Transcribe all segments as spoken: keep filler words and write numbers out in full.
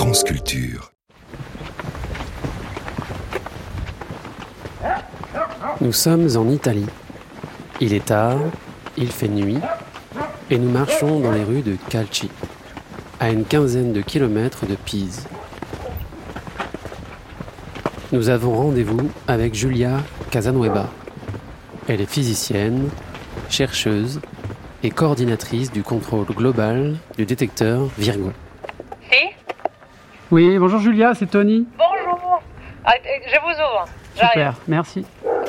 France Culture. Nous sommes en Italie. Il est tard, il fait nuit, et nous marchons dans les rues de Calci, à une quinzaine de kilomètres de Pise. Nous avons rendez-vous avec Giulia Casanueva. Elle est physicienne, chercheuse et coordinatrice du contrôle global du détecteur Virgo. Si ? Oui, bonjour Giulia, c'est Tony. Bonjour. Ah, je vous ouvre. J'arrive. Super, merci.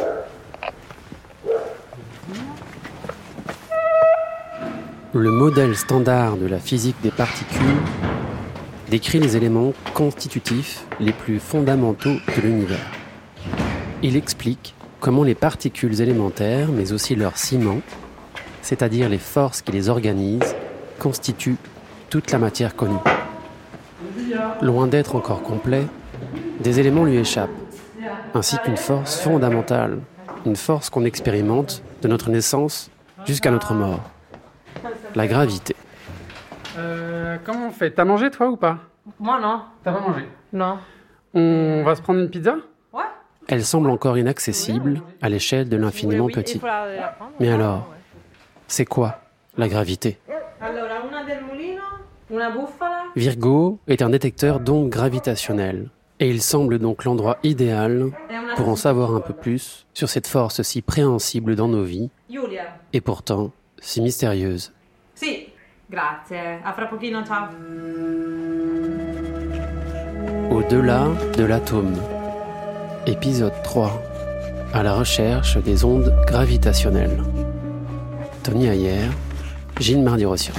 Le modèle standard de la physique des particules décrit les éléments constitutifs les plus fondamentaux de l'univers. Il explique comment les particules élémentaires, mais aussi leur ciment, c'est-à-dire les forces qui les organisent, constituent toute la matière connue. Loin d'être encore complet, des éléments lui échappent, ainsi qu'une force fondamentale, une force qu'on expérimente de notre naissance jusqu'à notre mort. La gravité. Euh, comment on fait ? T'as mangé toi ou pas ? Moi non. T'as pas mangé ? Non. On va se prendre une pizza ? Ouais. Elle semble encore inaccessible à l'échelle de l'infiniment Oui, oui, petit. il faut la- la prendre. Mais alors, c'est quoi la gravité ? Allora, una del mulino, una bufala. Virgo est un détecteur d'ondes gravitationnelles. Et il semble donc l'endroit idéal pour en savoir un peu plus sur cette force si préhensible dans nos vies Giulia. et pourtant si mystérieuse. Si. Grazie. A fra pochino, ciao. Au-delà de l'atome. Épisode trois. À la recherche des ondes gravitationnelles. Tony Ayer, Gilles Mardi-Rossian.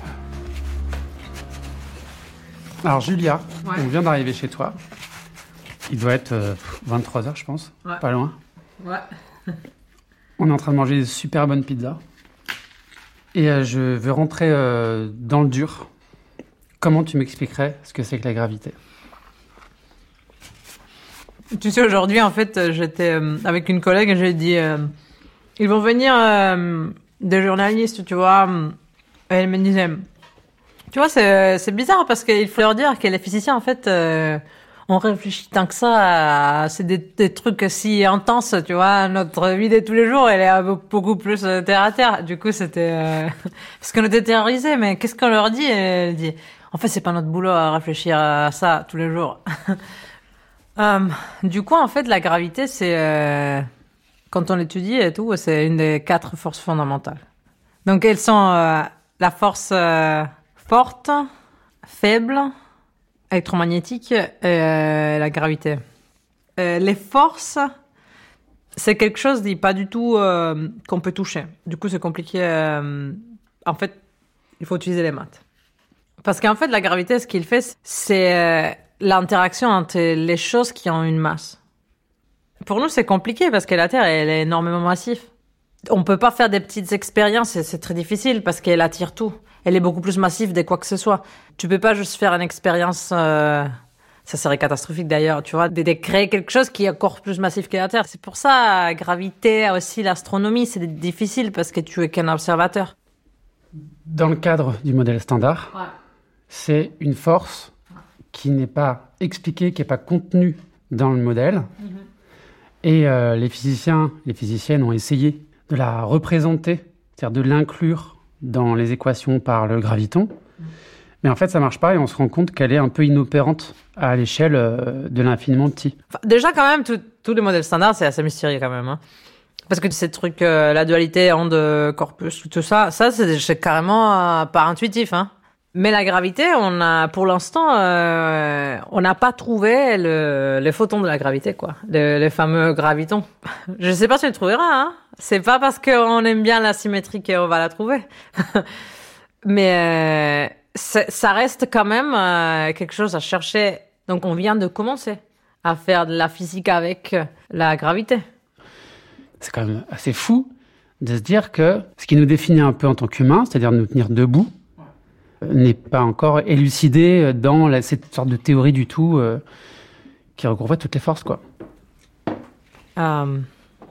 Alors Julia, Ouais. on vient d'arriver chez toi. Il doit être euh, vingt-trois heures je pense, Ouais. pas loin. Ouais. On est en train de manger des super bonnes pizzas. Et euh, je veux rentrer euh, dans le dur. Comment tu m'expliquerais ce que c'est que la gravité ? Tu sais, aujourd'hui, en fait, j'étais euh, avec une collègue et j'ai dit euh, ils vont venir euh, des journalistes, tu vois. Et elle me disait tu vois, c'est, c'est bizarre parce qu'il faut leur dire que les physiciens, en fait, euh, on réfléchit tant que ça à c'est des, des trucs si intenses, tu vois. Notre vie de tous les jours, elle est beaucoup plus euh, terre à terre. Du coup, c'était euh, parce qu'on était terrorisés. Mais qu'est-ce qu'on leur dit ? Elle dit en fait, c'est pas notre boulot à réfléchir à ça tous les jours. Euh, du coup, en fait, la gravité, c'est euh, quand on l'étudie et tout, c'est une des quatre forces fondamentales. Donc, elles sont euh, la force euh, forte, faible, électromagnétique et euh, la gravité. Euh, les forces, c'est quelque chose de pas du tout euh, qu'on peut toucher. Du coup, c'est compliqué. Euh, en fait, il faut utiliser les maths. Parce qu'en fait, la gravité, ce qu'il fait, c'est euh, l'interaction entre les choses qui ont une masse. Pour nous, c'est compliqué parce que la Terre, elle est énormément massive. On peut pas faire des petites expériences et c'est très difficile parce qu'elle attire tout. Elle est beaucoup plus massive de quoi que ce soit. Tu peux pas juste faire une expérience, euh, ça serait catastrophique d'ailleurs, tu vois, de, de créer quelque chose qui est encore plus massif que la Terre. C'est pour ça, la gravité, aussi l'astronomie, c'est difficile parce que tu es qu'un observateur. Dans le cadre du modèle standard, Ouais. c'est une force qui n'est pas expliquée, qui n'est pas contenue dans le modèle. Mm-hmm. Et euh, les physiciens, les physiciennes ont essayé de la représenter, c'est-à-dire de l'inclure dans les équations par le graviton. Mm. Mais en fait, ça ne marche pas et on se rend compte qu'elle est un peu inopérante à l'échelle euh, de l'infiniment petit. Enfin, déjà, quand même, tous les modèles standards, c'est assez mystérieux quand même. Hein. Parce que ces trucs, euh, la dualité, onde, corpus, tout ça, ça, c'est, c'est carrément euh, pas intuitif. Hein. Mais la gravité, on a, pour l'instant, euh, on n'a pas trouvé le, les photons de la gravité, quoi. Les, les fameux gravitons. Je sais pas si on le trouvera, hein. C'est pas parce qu'on aime bien la symétrie qu'on va la trouver. Mais, euh, ça reste quand même euh, quelque chose à chercher. Donc, on vient de commencer à faire de la physique avec la gravité. C'est quand même assez fou de se dire que ce qui nous définit un peu en tant qu'humains, c'est-à-dire de nous tenir debout, n'est pas encore élucidé dans la, cette sorte de théorie du tout euh, qui regrouperait toutes les forces, quoi. Euh,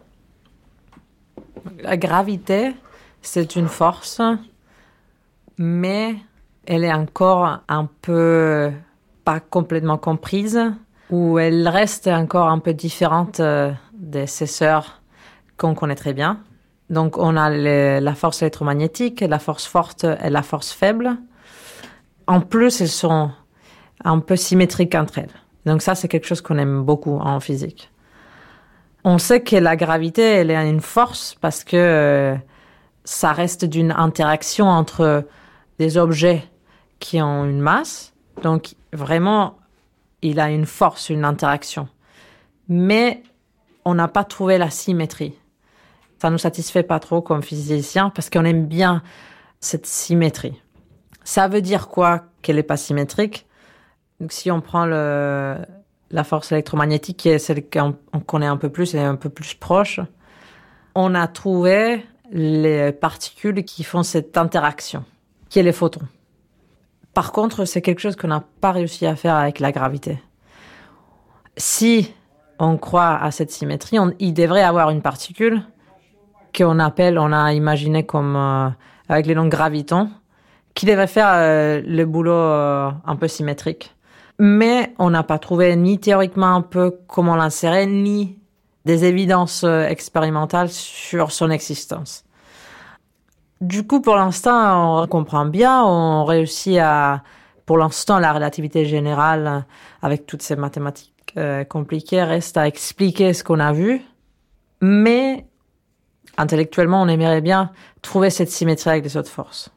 la gravité, c'est une force, mais elle est encore un peu pas complètement comprise, où elle reste encore un peu différente euh, de ses sœurs qu'on connaît très bien. Donc, on a les, la force électromagnétique, la force forte et la force faible. En plus, elles sont un peu symétriques entre elles. Donc ça, c'est quelque chose qu'on aime beaucoup en physique. On sait que la gravité, elle a une force parce que euh, ça reste d'une interaction entre des objets qui ont une masse. Donc, vraiment, il a une force, une interaction. Mais on n'a pas trouvé la symétrie. Ça ne nous satisfait pas trop comme physiciens parce qu'on aime bien cette symétrie. Ça veut dire quoi qu'elle n'est pas symétrique? Donc, si on prend le, la force électromagnétique, qui est celle qu'on on connaît un peu plus et un peu plus proche, on a trouvé les particules qui font cette interaction, qui est les photons. Par contre, c'est quelque chose qu'on n'a pas réussi à faire avec la gravité. Si on croit à cette symétrie, on, il devrait y avoir une particule qu'on appelle, on a imaginé comme euh, avec les noms gravitons, qui devrait faire euh, le boulot euh, un peu symétrique. Mais on n'a pas trouvé ni théoriquement un peu comment l'insérer, ni des évidences euh, expérimentales sur son existence. Du coup, pour l'instant, on comprend bien, on réussit à, pour l'instant, la relativité générale, avec toutes ces mathématiques euh, compliquées, reste à expliquer ce qu'on a vu. Mais intellectuellement, on aimerait bien trouver cette symétrie avec les autres forces.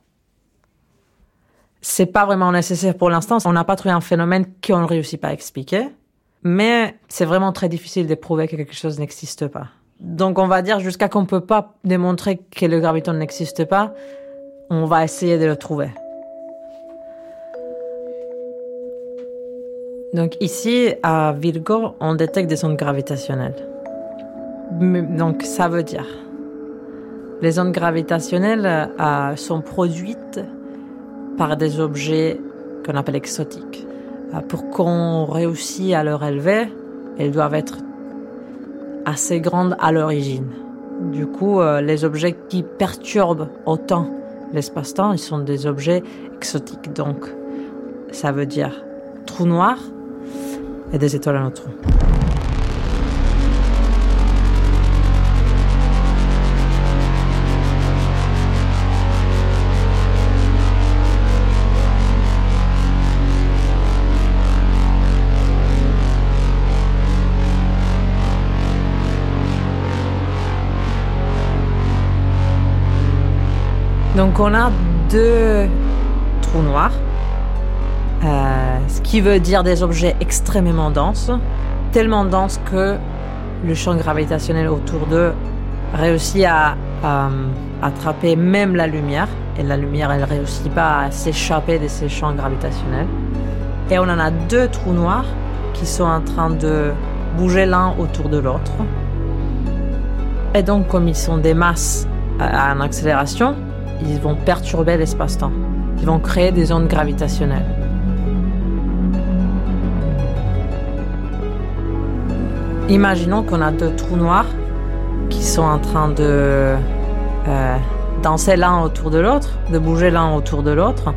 C'est pas vraiment nécessaire pour l'instant. On n'a pas trouvé un phénomène qu'on ne réussit pas à expliquer. Mais c'est vraiment très difficile de prouver que quelque chose n'existe pas. Donc, on va dire, jusqu'à qu'on ne peut pas démontrer que le graviton n'existe pas, on va essayer de le trouver. Donc, ici, à Virgo, on détecte des ondes gravitationnelles. Donc, ça veut dire, les ondes gravitationnelles euh, sont produites par des objets qu'on appelle exotiques. Euh, pour qu'on réussisse à leur élever, elles doivent être assez grandes à l'origine. Du coup, euh, les objets qui perturbent autant l'espace-temps, ils sont des objets exotiques. Donc, ça veut dire trous noirs et des étoiles à neutrons. Donc on a deux trous noirs, euh, ce qui veut dire des objets extrêmement denses, tellement denses que le champ gravitationnel autour d'eux réussit à, à attraper même la lumière, et la lumière elle réussit pas à s'échapper de ces champs gravitationnels. Et on en a deux trous noirs qui sont en train de bouger l'un autour de l'autre. Et donc comme ils sont des masses à, en accélération, ils vont perturber l'espace-temps. Ils vont créer des ondes gravitationnelles. Imaginons qu'on a deux trous noirs qui sont en train de euh, danser l'un autour de l'autre, de bouger l'un autour de l'autre.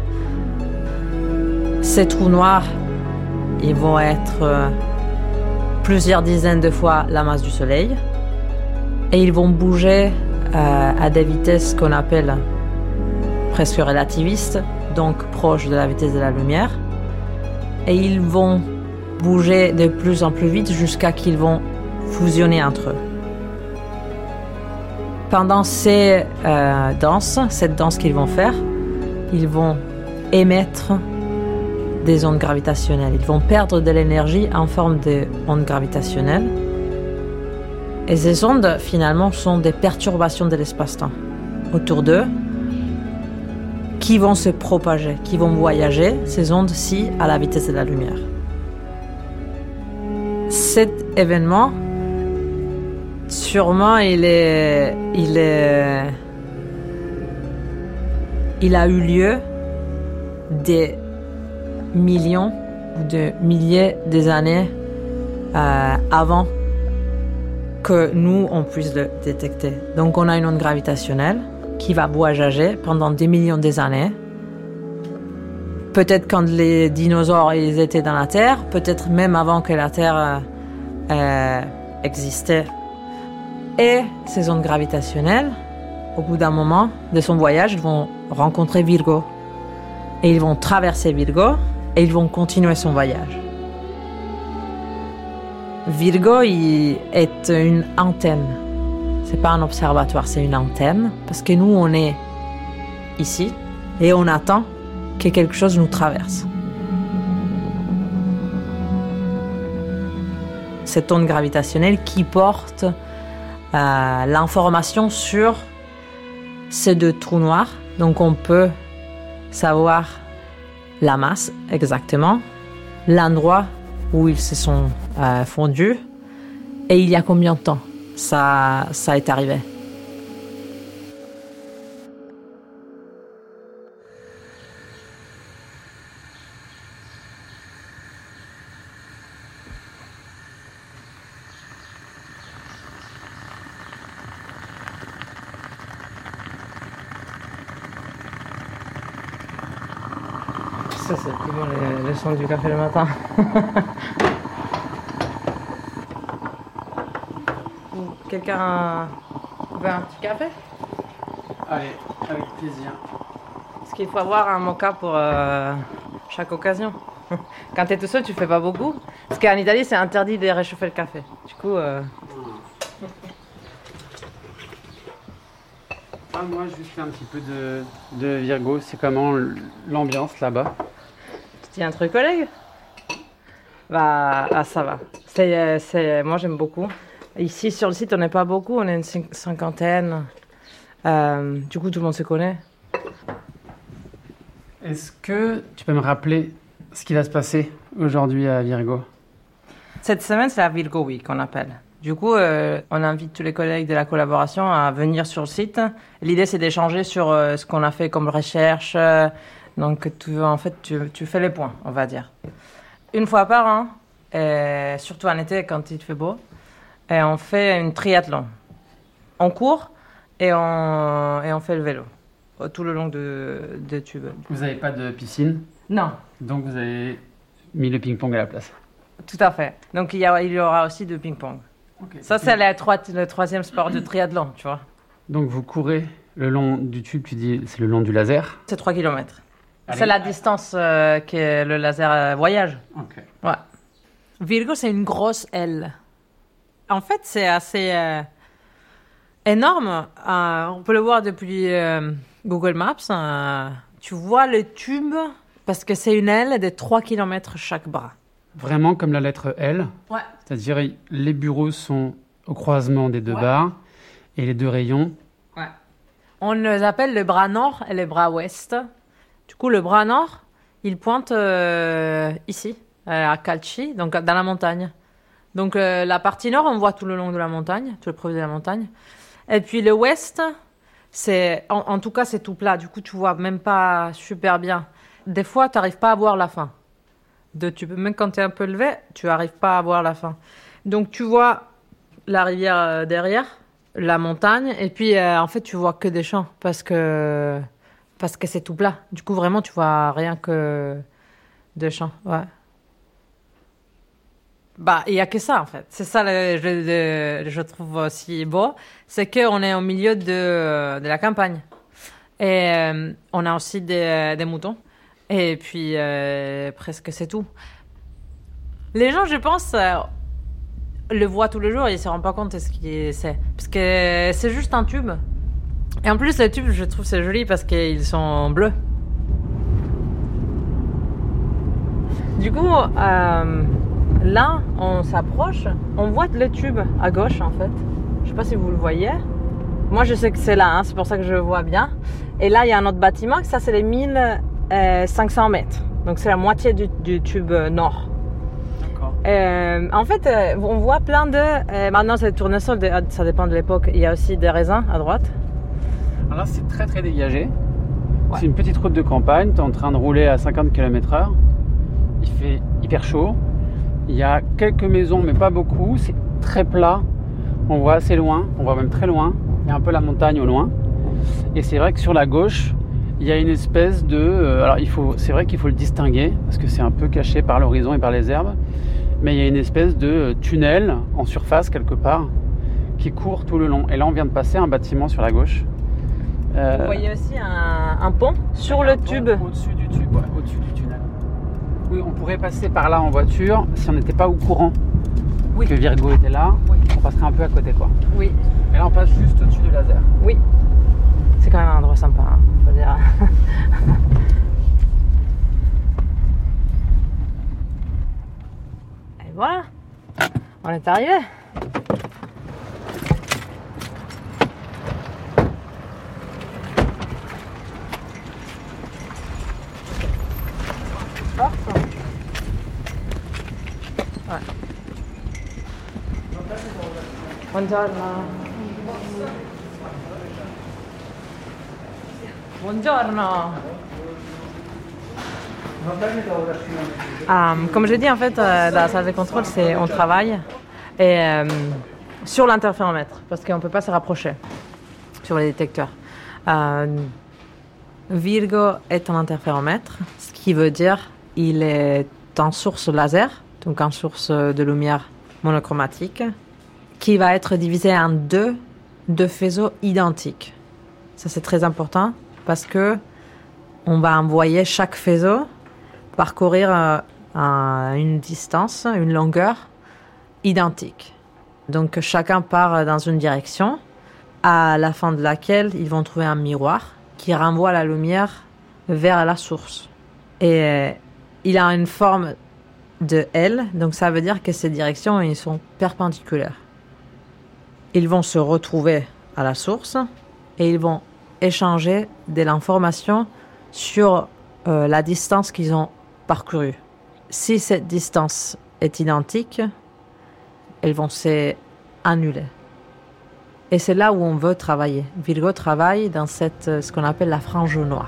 Ces trous noirs, ils vont être euh, plusieurs dizaines de fois la masse du Soleil et ils vont bouger euh, à des vitesses qu'on appelle presque relativistes, donc proches de la vitesse de la lumière. Et ils vont bouger de plus en plus vite jusqu'à qu'ils vont fusionner entre eux. Pendant ces euh, danses, cette danse qu'ils vont faire, ils vont émettre des ondes gravitationnelles. Ils vont perdre de l'énergie en forme d'ondes gravitationnelles. Et ces ondes, finalement, sont des perturbations de l'espace-temps autour d'eux, qui vont se propager, qui vont voyager, ces ondes-ci, à la vitesse de la lumière. Cet événement, sûrement, il est, il est, il a eu lieu des millions ou de milliers des années euh, avant que nous, on puisse le détecter. Donc, on a une onde gravitationnelle qui va voyager pendant des millions d'années peut-être quand les dinosaures ils étaient dans la Terre, peut-être même avant que la Terre euh, euh, existait. Et ces ondes gravitationnelles, au bout d'un moment de son voyage, ils vont rencontrer Virgo. Et ils vont traverser Virgo et ils vont continuer son voyage. Virgo il est une antenne. C'est pas un observatoire, c'est une antenne. Parce que nous, on est ici et on attend que quelque chose nous traverse. Cette onde gravitationnelle qui porte euh, l'information sur ces deux trous noirs. Donc on peut savoir la masse exactement, l'endroit où ils se sont euh, fondus et il y a combien de temps ça, ça est arrivé. Ça, c'est vraiment le, le son du café le matin. Quelqu'un veut un petit café? Allez, avec plaisir. Parce qu'il faut avoir un moka pour euh, chaque occasion. Quand tu es tout seul, tu fais pas beaucoup. Parce qu'en Italie, c'est interdit de réchauffer le café. Du coup... Euh... Parle-moi juste un petit peu de, de Virgo. C'est comment l'ambiance là-bas? Tu dis un truc, collègue? Bah, ah, ça va. C'est, c'est, moi, j'aime beaucoup. Ici, sur le site, on n'est pas beaucoup. On est une cinquantaine. Euh, du coup, tout le monde se connaît. Est-ce que tu peux me rappeler ce qui va se passer aujourd'hui à Virgo? Cette semaine, c'est la Virgo Week qu'on appelle. Du coup, euh, on invite tous les collègues de la collaboration à venir sur le site. L'idée, c'est d'échanger sur euh, ce qu'on a fait comme recherche. Euh, donc, tu, en fait, tu, tu fais les points, on va dire. Une fois par an, et surtout en été quand il fait beau, et on fait une triathlon. On court et on, et on fait le vélo tout le long de, de Tube. Vous n'avez pas de piscine? Non. Donc, vous avez mis le ping-pong à la place? Tout à fait. Donc, il y, a, il y aura aussi du ping-pong. Okay. Ça, c'est la troi- le troisième sport de triathlon, tu vois. Donc, vous courez le long du tube, tu dis, c'est le long du laser? C'est trois kilomètres. Allez. C'est la distance euh, que le laser euh, voyage. Ok. Ouais. Virgo, c'est une grosse aile. En fait, c'est assez euh, énorme. Euh, on peut le voir depuis euh, Google Maps. Euh, tu vois le tube, parce que c'est une aile de trois kilomètres chaque bras. Vraiment comme la lettre L? Ouais. C'est-à-dire, les bureaux sont au croisement des deux ouais. barres et les deux rayons. Ouais. On les appelle le bras nord et le bras ouest. Du coup, le bras nord, il pointe euh, ici, à Calci, donc dans la montagne. Donc, euh, la partie nord, on voit tout le long de la montagne, tout le profil de la montagne. Et puis, le ouest, c'est, en, en tout cas, c'est tout plat. Du coup, tu vois même pas super bien. Des fois, tu n'arrives pas à voir la fin. De, tu peux, même quand tu es un peu levé, tu n'arrives pas à voir la fin. Donc, tu vois la rivière euh, derrière, la montagne, et puis, euh, en fait, tu vois que des champs parce que, parce que c'est tout plat. Du coup, vraiment, tu vois rien que des champs. Ouais. Bah, il n'y a que ça, en fait. C'est ça, le, je, je trouve aussi beau. C'est qu'on est au milieu de, de la campagne. Et euh, on a aussi des, des moutons. Et puis, euh, presque c'est tout. Les gens, je pense, euh, le voient tous les jours et ils ne se rendent pas compte de ce que c'est. Parce que c'est juste un tube. Et en plus, les tubes, je trouve c'est joli parce qu'ils sont bleus. Du coup, euh, là, on s'approche. On voit le tube à gauche, en fait. Je ne sais pas si vous le voyez. Moi, je sais que c'est là, hein, c'est pour ça que je le vois bien. Et là, il y a un autre bâtiment. Ça, c'est les mille cinq cents mètres. Donc, c'est la moitié du, du tube nord. D'accord. Euh, en fait, euh, on voit plein de... Euh, maintenant, c'est le tournesol, de, ça dépend de l'époque. Il y a aussi des raisins à droite. Alors là, c'est très, très dégagé. Ouais. C'est une petite route de campagne. Tu es en train de rouler à cinquante kilomètres heure. Il fait hyper chaud. Il y a quelques maisons, mais pas beaucoup. C'est très plat. On voit assez loin. On voit même très loin. Il y a un peu la montagne au loin. Et c'est vrai que sur la gauche, il y a une espèce de... Euh, alors il faut, c'est vrai qu'il faut le distinguer, parce que c'est un peu caché par l'horizon et par les herbes, mais il y a une espèce de tunnel en surface quelque part, qui court tout le long. Et là on vient de passer un bâtiment sur la gauche. Euh, Vous voyez aussi un, un pont sur le tube. Au-dessus du tube, ouais, au-dessus du tunnel. Oui, on pourrait passer par là en voiture si on n'était pas au courant oui. que Virgo était là. Oui. On passerait un peu à côté, quoi. Oui. Et là, on passe juste au-dessus du laser. Oui. C'est quand même un endroit sympa, hein, faut dire. Et voilà, on est arrivé. Ouais. Buongiorno. Buongiorno. Um, comme j'ai dit, en fait, euh, la salle de contrôle, c'est on travaille et euh, sur l'interféromètre parce qu'on ne peut pas se rapprocher sur les détecteurs. Euh, Virgo est un interféromètre, ce qui veut dire il est en source laser, donc en source de lumière monochromatique, qui va être divisé en deux, deux faisceaux identiques. Ça, c'est très important parce que on va envoyer chaque faisceau parcourir euh, un, une distance, une longueur identique. Donc, chacun part dans une direction, à la fin de laquelle ils vont trouver un miroir qui renvoie la lumière vers la source. Et euh, il a une forme de L, donc ça veut dire que ces directions, ils sont perpendiculaires. Ils vont se retrouver à la source et ils vont échanger de l'information sur euh, la distance qu'ils ont parcourue. Si cette distance est identique, elles vont s'annuler. Et c'est là où on veut travailler. Virgo travaille dans cette, ce qu'on appelle la frange noire.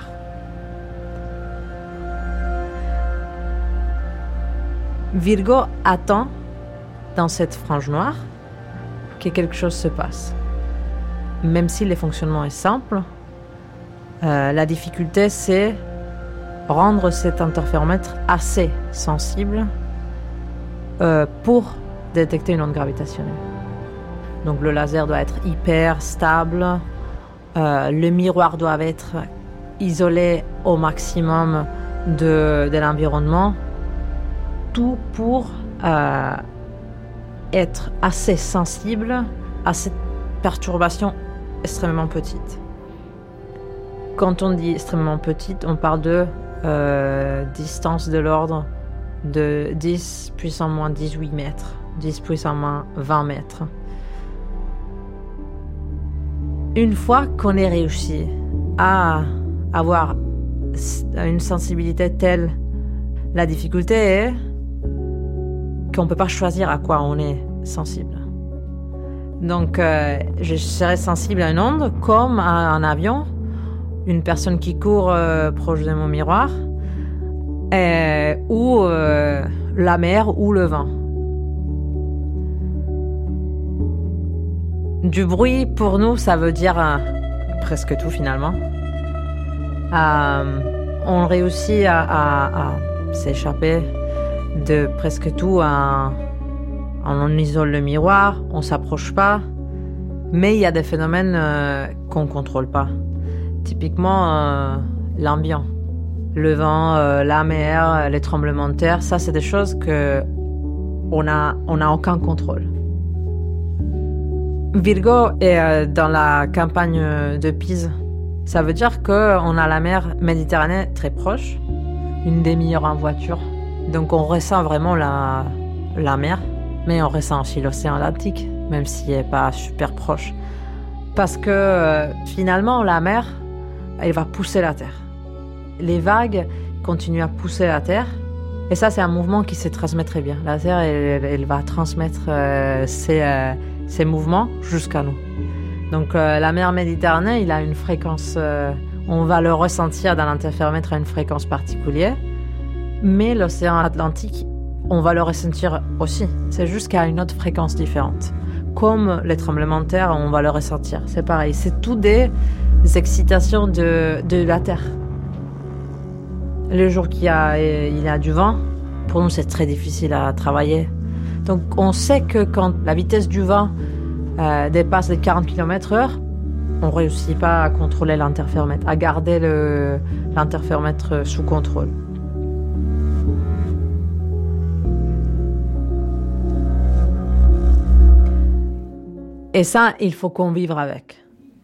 Virgo attend dans cette frange noire que quelque chose se passe. Même si le fonctionnement est simple, euh, la difficulté c'est rendre cet interféromètre assez sensible euh, pour détecter une onde gravitationnelle. Donc le laser doit être hyper stable, euh, le miroir doit être isolé au maximum de, de l'environnement, tout pour euh, être assez sensible à cette perturbation extrêmement petite. Quand on dit extrêmement petite, on parle de euh, distance de l'ordre de dix puissance moins dix-huit mètres, dix puissance moins vingt mètres. Une fois qu'on est réussi à avoir une sensibilité telle, la difficulté est qu'on ne peut pas choisir à quoi on est sensible. Donc, euh, je serai sensible à une onde comme à un avion, une personne qui court euh, proche de mon miroir, euh, ou euh, la mer ou le vent. Du bruit, pour nous, ça veut dire euh, presque tout finalement. Euh, on réussit à, à, à s'échapper de presque tout. À, on isole le miroir, on ne s'approche pas, mais il y a des phénomènes euh, qu'on ne contrôle pas. Typiquement, euh, l'ambient, le vent, euh, la mer, les tremblements de terre, ça c'est des choses qu'on n'a on a aucun contrôle. Virgo est euh, dans la campagne de Pise. Ça veut dire qu'on a la mer Méditerranée très proche, une demi-heure en voiture. Donc on ressent vraiment la, la mer, mais on ressent aussi l'océan Atlantique, même s'il n'est pas super proche. Parce que euh, finalement, la mer, elle va pousser la Terre. Les vagues continuent à pousser la Terre, et ça c'est un mouvement qui se transmet très bien. La Terre, elle, elle va transmettre euh, ses... Euh, ces mouvements jusqu'à nous. Donc euh, la mer Méditerranée, il a une fréquence, euh, on va le ressentir dans l'interféromètre à une fréquence particulière, mais l'océan Atlantique, on va le ressentir aussi. C'est juste qu'à une autre fréquence différente. comme les tremblements de terre, on va le ressentir. C'est pareil, c'est tout des excitations de, de la terre. Le jour qu'il y a, il y a du vent, pour nous, c'est très difficile à travailler. Donc, on sait que quand la vitesse du vent euh, dépasse les quarante kilomètres heure, on ne réussit pas à contrôler l'interféromètre, à garder le, l'interféromètre sous contrôle. Et ça, il faut convivre avec.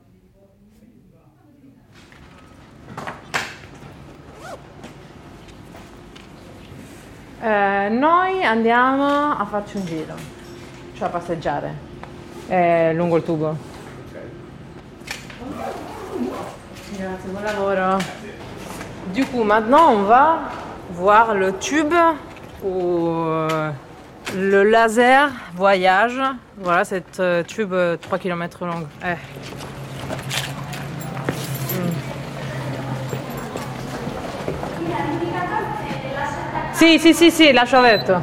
Eh, noi andiamo a farci un giro, cioè a passeggiare eh, lungo il tubo. Grazie, buon lavoro. Du coup, maintenant, on va voir le tube où euh, le laser voyage. Voilà, cette euh, tube euh, trois kilomètres long. Eh. Sì, sì, sì, sì, lascio aperto.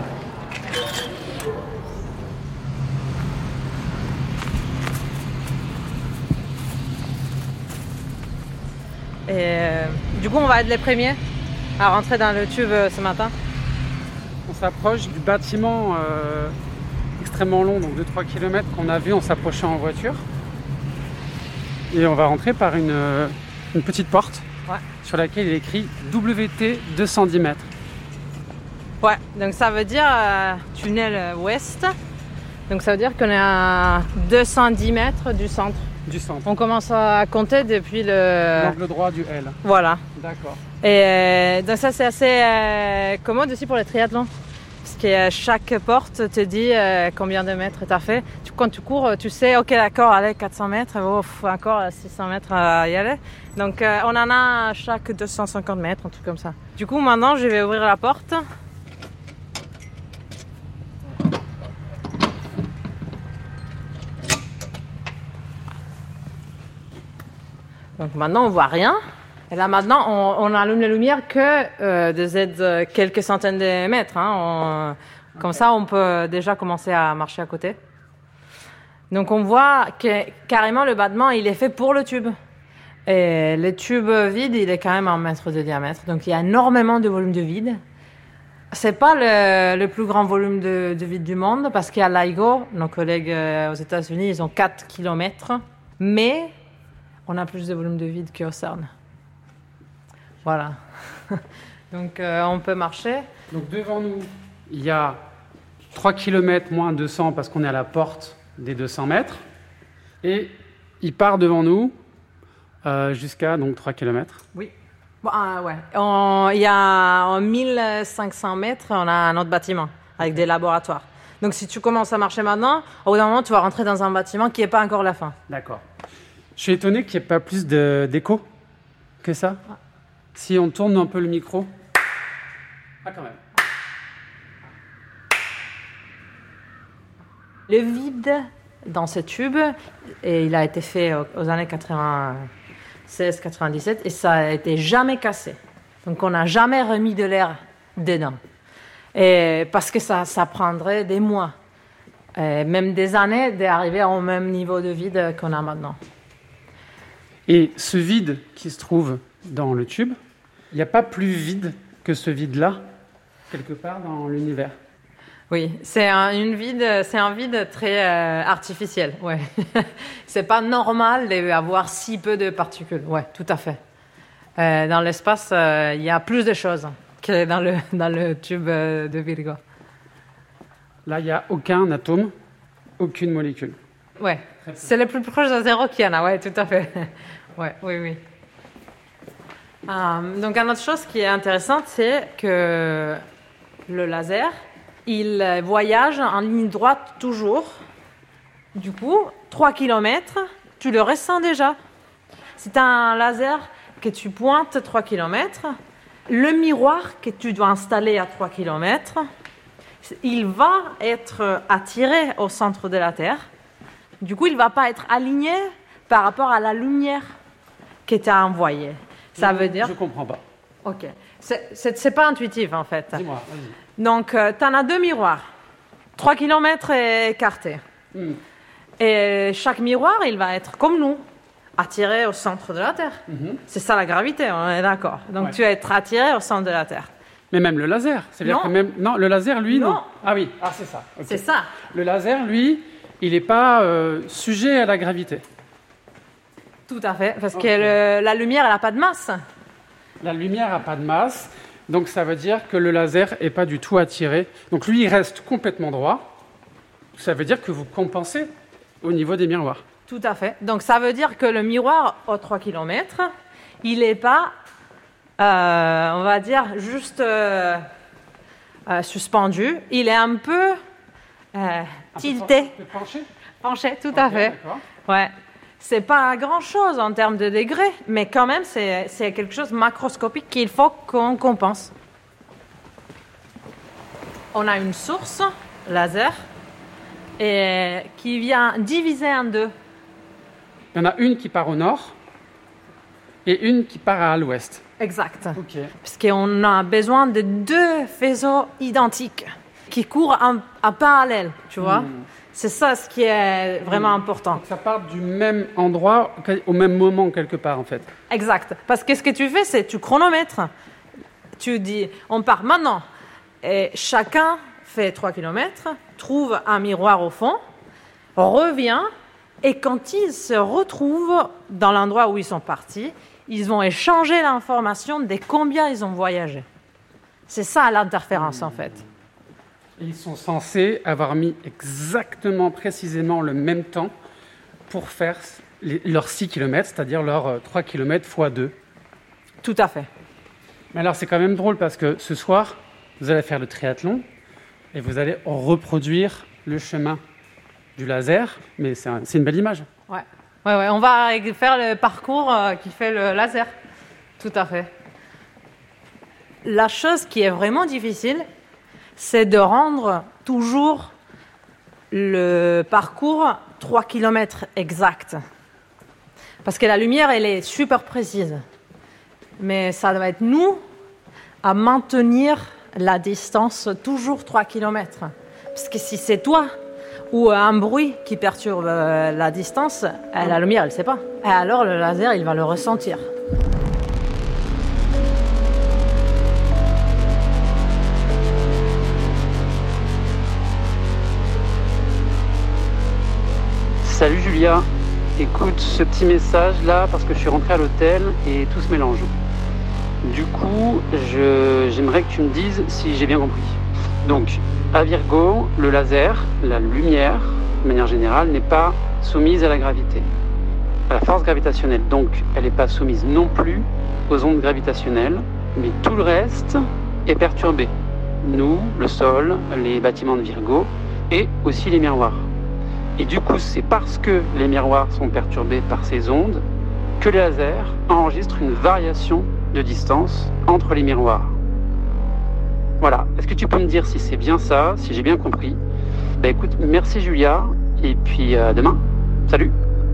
Et euh, du coup, on va être les premiers à rentrer dans le tube euh, ce matin. On s'approche du bâtiment euh, extrêmement long, donc de trois kilomètres qu'on a vu en s'approchant en voiture. Et on va rentrer par une, euh, une petite porte Ouais. sur laquelle il est écrit W T deux cent dix mètres. Ouais, donc ça veut dire euh, tunnel ouest. Donc ça veut dire qu'on est à deux cent dix mètres du centre. Du centre. On commence à compter depuis le... L'angle droit du L. Voilà. D'accord. Et euh, donc ça c'est assez euh, commode aussi pour les triathlons. Parce que euh, chaque porte te dit euh, combien de mètres tu as fait. Tu, quand tu cours, tu sais, ok d'accord, allez quatre cents mètres, oh, encore six cents mètres à y aller. Donc euh, on en a chaque deux cent cinquante mètres, un truc comme ça. Du coup maintenant je vais ouvrir la porte. Donc maintenant, on voit rien. Et là, maintenant, on, on allume les lumières que euh, de Z quelques centaines de mètres. Hein. On, okay. Comme ça, on peut déjà commencer à marcher à côté. Donc, on voit que carrément, le battement, il est fait pour le tube. Et le tube vide, il est quand même un mètre de diamètre. Donc, il y a énormément de volume de vide. C'est pas le, le plus grand volume de, de vide du monde parce qu'il y a LIGO, nos collègues aux États-Unis, ils ont quatre kilomètres. Mais... on a plus de volume de vide qu'au CERN. Voilà. Donc, euh, on peut marcher. Donc, devant nous, il y a trois kilomètres moins deux cents parce qu'on est à la porte des deux cents mètres. Et il part devant nous euh, jusqu'à donc, trois kilomètres. Oui. Bon, euh, ouais. On, il y a en mille cinq cents mètres, on a un autre bâtiment avec des laboratoires. Donc, si tu commences à marcher maintenant, au bout d'un moment, tu vas rentrer dans un bâtiment qui n'est pas encore la fin. D'accord. Je suis étonné qu'il n'y ait pas plus de, d'écho que ça. Ah. Si on tourne un peu le micro. Ah, quand même. Le vide dans ce tube, et il a été fait aux années quatre-vingt-seize quatre-vingt-dix-sept et ça n'a été jamais cassé. Donc on n'a jamais remis de l'air dedans. Et parce que ça, ça prendrait des mois, et même des années, d'arriver au même niveau de vide qu'on a maintenant. Et ce vide qui se trouve dans le tube, il n'y a pas plus vide que ce vide-là, quelque part dans l'univers. Oui, c'est un, une vide, c'est un vide très euh, artificiel. Ouais. C'est pas normal d'avoir si peu de particules. Ouais, tout à fait. Euh, dans l'espace, euh, il y a plus de choses que dans le, dans le tube euh, de Virgo. Là, il n'y a aucun atome, aucune molécule. Ouais, c'est le plus proche de zéro qu'il y en a. Ouais, tout à fait. Ouais, oui, oui. Euh, donc, une autre chose qui est intéressante, c'est que le laser, il voyage en ligne droite toujours. Du coup, trois kilomètres, tu le ressens déjà. C'est un laser que tu pointes trois kilomètres. Le miroir que tu dois installer à trois kilomètres, il va être attiré au centre de la Terre. Du coup, il ne va pas être aligné par rapport à la lumière que tu as envoyée. Ça veut dire... Je ne comprends pas. Ok. C'est, c'est, c'est pas intuitif, en fait. Dis-moi, vas-y. Donc, euh, tu en as deux miroirs. trois kilomètres écartés. Mm. Et chaque miroir, il va être comme nous, attiré au centre de la Terre. Mm-hmm. C'est ça la gravité, on est d'accord. Donc ouais. Tu vas être attiré au centre de la Terre. Mais même le laser, c'est-à-dire non. que même non, le laser, lui, non. non. Ah oui, ah c'est ça. Okay. C'est ça. Le laser, lui, il n'est pas euh, sujet à la gravité. Tout à fait, parce okay. que le, la lumière, elle n'a pas de masse. La lumière n'a pas de masse, donc ça veut dire que le laser n'est pas du tout attiré. Donc lui, il reste complètement droit. Ça veut dire que vous compensez au niveau des miroirs. Tout à fait. Donc ça veut dire que le miroir aux trois kilomètres, il n'est pas, euh, on va dire, juste euh, euh, suspendu. Il est un peu euh, tilté. Un peu penché. Penché, tout okay, à fait. D'accord. Ouais. C'est pas grand-chose en termes de degrés, mais quand même, c'est, c'est quelque chose de macroscopique qu'il faut qu'on compense. On a une source laser et qui vient diviser en deux. Il y en a une qui part au nord et une qui part à l'ouest. Exact. Okay. Parce qu'on a besoin de deux faisceaux identiques qui courent en, en parallèle, tu vois. Mmh. C'est ça ce qui est vraiment mmh. important. Donc ça part du même endroit au même moment quelque part en fait. Exact. Parce que ce que tu fais, c'est tu chronomètres. Tu dis, on part maintenant. Et chacun fait trois kilomètres, trouve un miroir au fond, revient, et quand ils se retrouvent dans l'endroit où ils sont partis, ils vont échanger l'information de combien ils ont voyagé. C'est ça l'interférence mmh. en fait. Ils sont censés avoir mis exactement, précisément le même temps pour faire les, leurs six kilomètres, c'est-à-dire leurs trois kilomètres fois deux. Tout à fait. Mais alors c'est quand même drôle parce que ce soir, vous allez faire le triathlon et vous allez reproduire le chemin du laser, mais c'est, un, c'est une belle image. Ouais. Ouais, ouais, on va faire le parcours euh, qui fait le laser. Tout à fait. La chose qui est vraiment difficile, c'est de rendre toujours le parcours trois kilomètres exact. Parce que la lumière, elle est super précise. Mais ça va être nous à maintenir la distance toujours trois kilomètres. Parce que si c'est toi ou un bruit qui perturbe la distance, la lumière, elle ne sait pas. Et alors le laser, il va le ressentir. Salut Julia, écoute ce petit message là parce que je suis rentré à l'hôtel et tout se mélange. Du coup, je, j'aimerais que tu me dises si j'ai bien compris. Donc, à Virgo, le laser, la lumière, de manière générale, n'est pas soumise à la gravité, à la force gravitationnelle. Donc, elle n'est pas soumise non plus aux ondes gravitationnelles, mais tout le reste est perturbé. Nous, le sol, les bâtiments de Virgo et aussi les miroirs. Et du coup, c'est parce que les miroirs sont perturbés par ces ondes que les lasers enregistrent une variation de distance entre les miroirs. Voilà. Est-ce que tu peux me dire si c'est bien ça, si j'ai bien compris? Bah écoute, merci Julia, et puis à demain. Salut.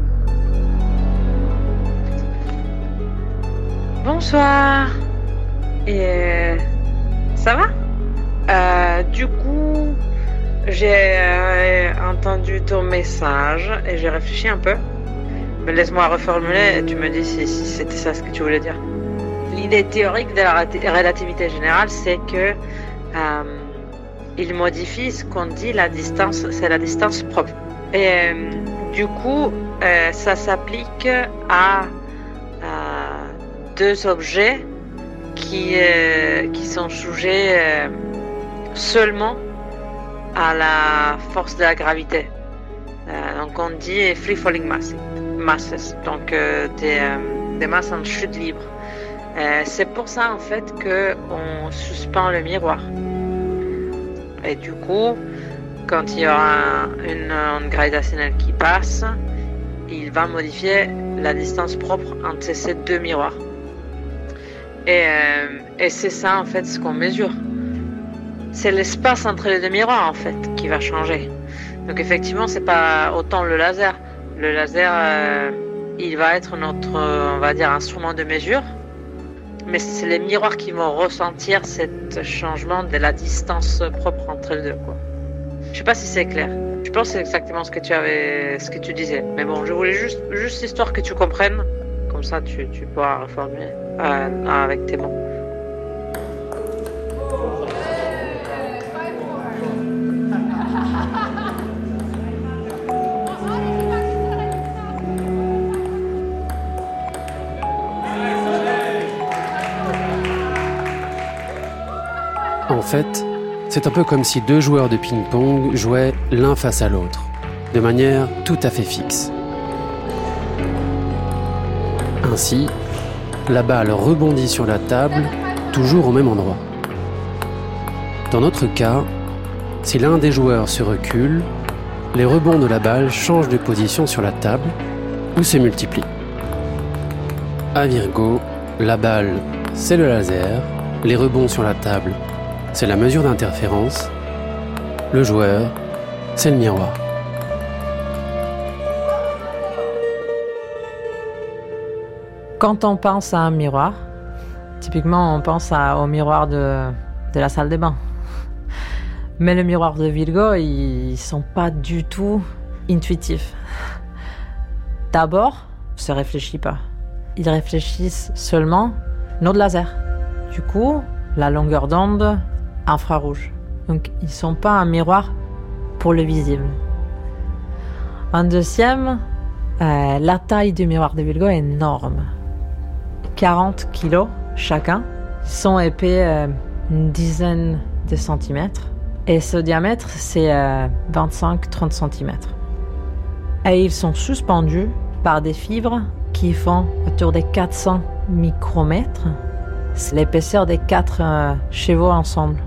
Bonsoir. Et euh, ça va? euh, Du coup, j'ai euh, entendu ton message et j'ai réfléchi un peu. Mais laisse-moi reformuler et tu me dis si, si c'était ça ce que tu voulais dire. L'idée théorique de la relativité générale, c'est que euh, il modifie ce qu'on dit la distance, c'est la distance propre. Et euh, du coup, euh, ça s'applique à, à deux objets qui, euh, qui sont sujets euh, seulement à la force de la gravité. Euh, donc on dit free falling masses, masses donc euh, des, euh, des masses en chute libre. Euh, c'est pour ça en fait qu'on suspend le miroir. Et du coup, quand il y aura une onde gravitationnelle qui passe, il va modifier la distance propre entre ces deux miroirs. Et, euh, et c'est ça en fait ce qu'on mesure. C'est l'espace entre les deux miroirs en fait qui va changer. Donc effectivement, c'est pas autant le laser. Le laser, euh, il va être notre, on va dire, instrument de mesure. Mais c'est les miroirs qui vont ressentir ce changement de la distance propre entre les deux, quoi. Je sais pas si c'est clair. Je pense que c'est exactement ce que tu avais, ce que tu disais. Mais bon, je voulais juste, juste histoire que tu comprennes. Comme ça, tu, tu pourras reformuler euh, avec tes mots. En fait, c'est un peu comme si deux joueurs de ping-pong jouaient l'un face à l'autre, de manière tout à fait fixe. Ainsi, la balle rebondit sur la table, toujours au même endroit. Dans notre cas, si l'un des joueurs se recule, les rebonds de la balle changent de position sur la table ou se multiplient. À Virgo, la balle, c'est le laser, les rebonds sur la table, c'est la mesure d'interférence, le joueur, c'est le miroir. Quand on pense à un miroir, typiquement on pense à, au miroir de, de la salle de bain. Mais le miroir de Virgo, ils ne sont pas du tout intuitifs. D'abord, ils ne se réfléchissent pas. Ils réfléchissent seulement nos laser. Du coup, la longueur d'onde infrarouge. Donc, ils ne sont pas un miroir pour le visible. En deuxième, euh, la taille du miroir de Virgo est énorme. quarante kilos chacun. Ils sont épais euh, une dizaine de centimètres. Et ce diamètre, c'est euh, vingt-cinq à trente centimètres. Et ils sont suspendus par des fibres qui font autour de quatre cents micromètres. C'est l'épaisseur des quatre euh, chevaux ensemble.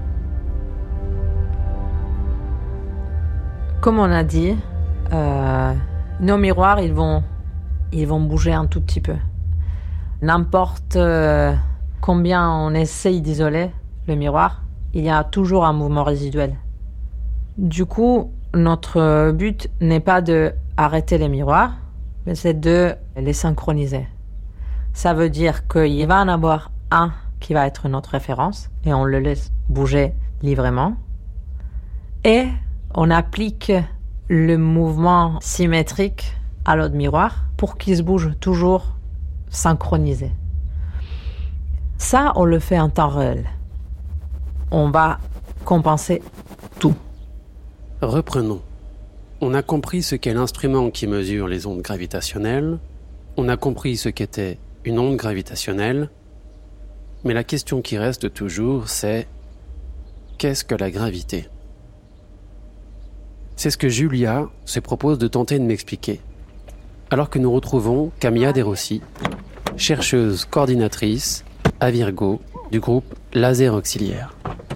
Comme on a dit, euh, nos miroirs, ils vont, ils vont bouger un tout petit peu. N'importe euh, combien on essaye d'isoler le miroir, il y a toujours un mouvement résiduel. Du coup, notre but n'est pas d'arrêter les miroirs, mais c'est de les synchroniser. Ça veut dire qu'il va en avoir un qui va être notre référence, et on le laisse bouger librement. Et on applique le mouvement symétrique à l'autre miroir pour qu'il se bouge toujours synchronisé. Ça, on le fait en temps réel. On va compenser tout. Reprenons. On a compris ce qu'est l'instrument qui mesure les ondes gravitationnelles, on a compris ce qu'était une onde gravitationnelle, mais la question qui reste toujours, c'est qu'est-ce que la gravité ? C'est ce que Julia se propose de tenter de m'expliquer, alors que nous retrouvons Camilla De Rossi, chercheuse coordinatrice à Virgo du groupe Laser Auxiliaire.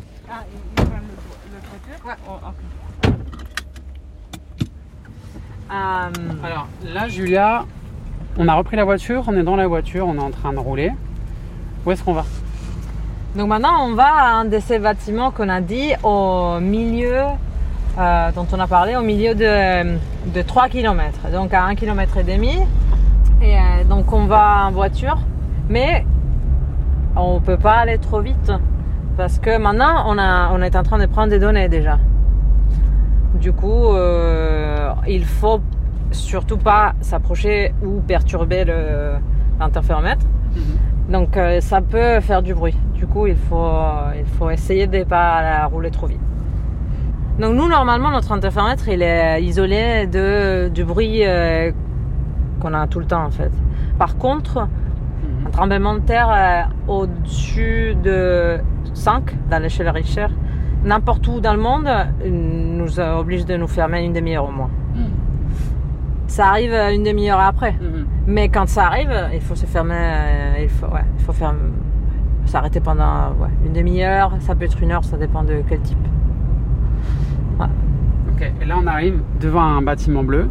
Alors là, Julia, on a repris la voiture, on est dans la voiture, on est en train de rouler. Où est-ce qu'on va ? Donc maintenant, on va à un de ces bâtiments qu'on a dit au milieu, euh, dont on a parlé, au milieu de, de trois kilomètres, donc à un kilomètre et demi. Et euh, donc on va en voiture, mais on ne peut pas aller trop vite parce que maintenant, on, a, on est en train de prendre des données déjà. Du coup, euh, il faut surtout pas s'approcher ou perturber le, l'interféromètre. Mm-hmm. Donc, euh, ça peut faire du bruit. Du coup, il faut, il faut essayer de ne pas rouler trop vite. Donc, nous, normalement, notre interféromètre, il est isolé de, du bruit euh, qu'on a tout le temps, en fait. Par contre, mm-hmm. un tremblement de terre euh, au-dessus de cinq, dans l'échelle Richter, n'importe où dans le monde, nous oblige de nous fermer une demi-heure au moins. Mmh. Ça arrive une demi-heure après. Mmh. Mais quand ça arrive, il faut se fermer, il faut, ouais, il faut faire, s'arrêter pendant ouais, une demi-heure, ça peut être une heure, ça dépend de quel type. Ouais. Ok, et là on arrive devant un bâtiment bleu.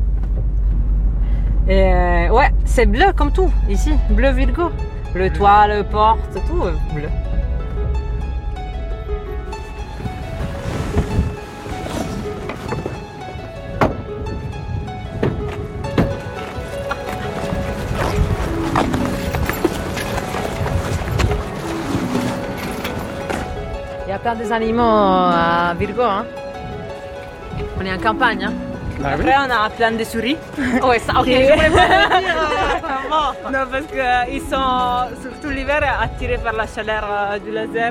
Et euh, ouais, c'est bleu comme tout, ici, bleu Virgo. Le toit, le porte, tout euh, bleu. Il y a plein des animaux à Virgo, hein. On est en campagne, hein. Bah oui. Après, on a plein de souris. Ouais, ça, ok, je voulais pas le dire. euh, bon. Non, parce qu'ils sont, surtout l'hiver, attirés par la chaleur euh, du laser.